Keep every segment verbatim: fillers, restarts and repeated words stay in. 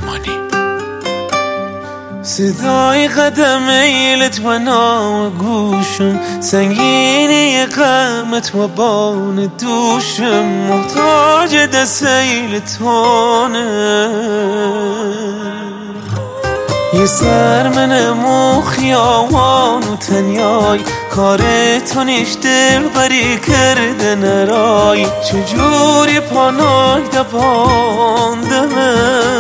فرمانی. صدای قدم ایلت و نام گوشم، سنگینی غمت و بان دوشم، محتاج دست ایلتانه. یه سر منم و خیاوان و تنیای، کار تو نیش دل بری کرده نرای، چجوری پانای دباندمه.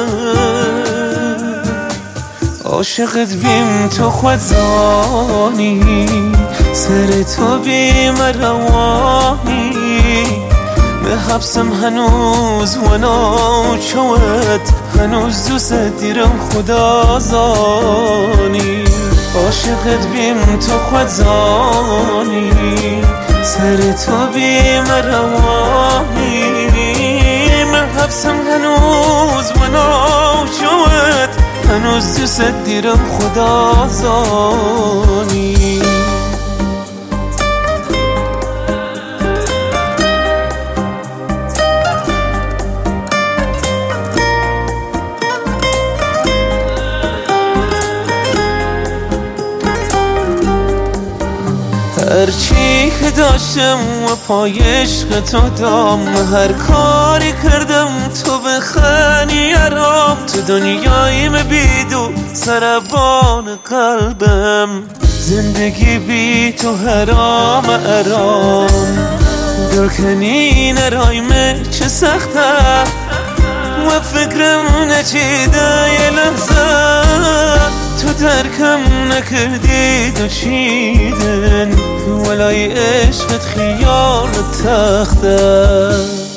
عاشقت بیم تو خود زانی، سر تو بیم روانی، به حبسم هنوز و ناچوت، هنوز دوست دیرم خدا زانی. عاشقت بیم تو خود زانی، سر تو بیم روانی، به حبسم هنوز و ناچوت، هنوز دوست دیرم خدا زانی. هرچی که داشتم و پای عشق تو دام، هر کاری کردم تو بخنی ارام، تو دنیایم بیدو سربان قلبم، زندگی بی تو حرام ارام. دل کنی نرایم چه سخته و فکرم نچیده یه لحظه، تو درکم نکردی دو چیدن، ولای عشقت خیال تخته.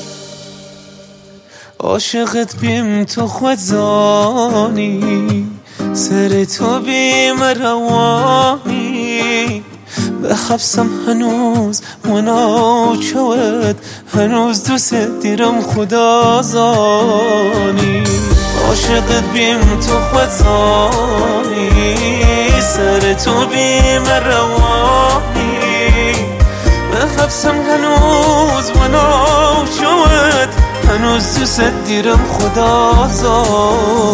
عاشقت بیم تو خود زانی، سر تو بیم روانی، به حبسم هنوز و ناچوت، هنوز دوست دیرم خدا زانی. عاشقت بیم تو خود زانی، سر تو بیم روانی، به حبسم هنوز و ناچوت، هنوز دوست دیرم خدا زانی.